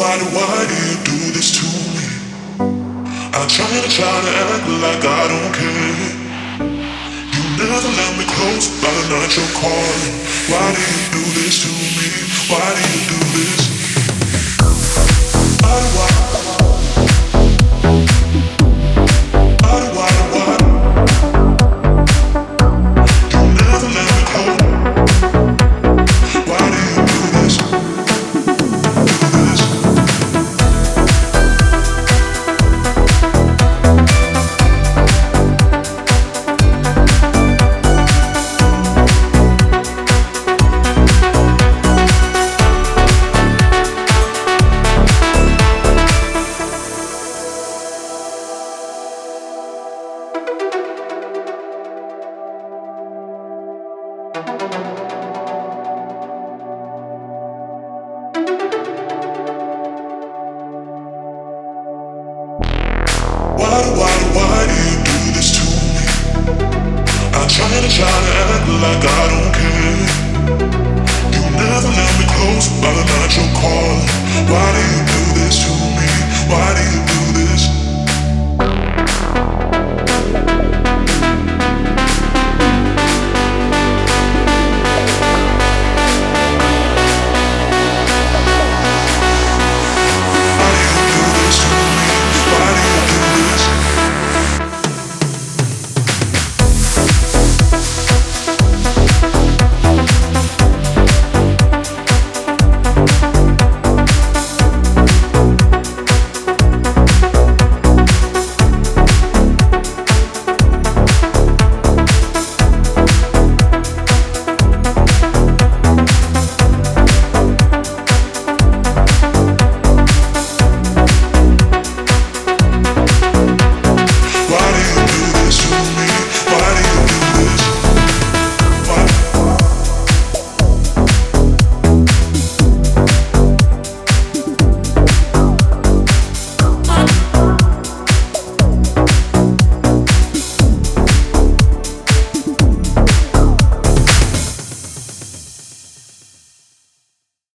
why do you do this to me? I try to act like I don't care. You never let me close, but I'm not your calling. Why do you do this to me? Why do you do this?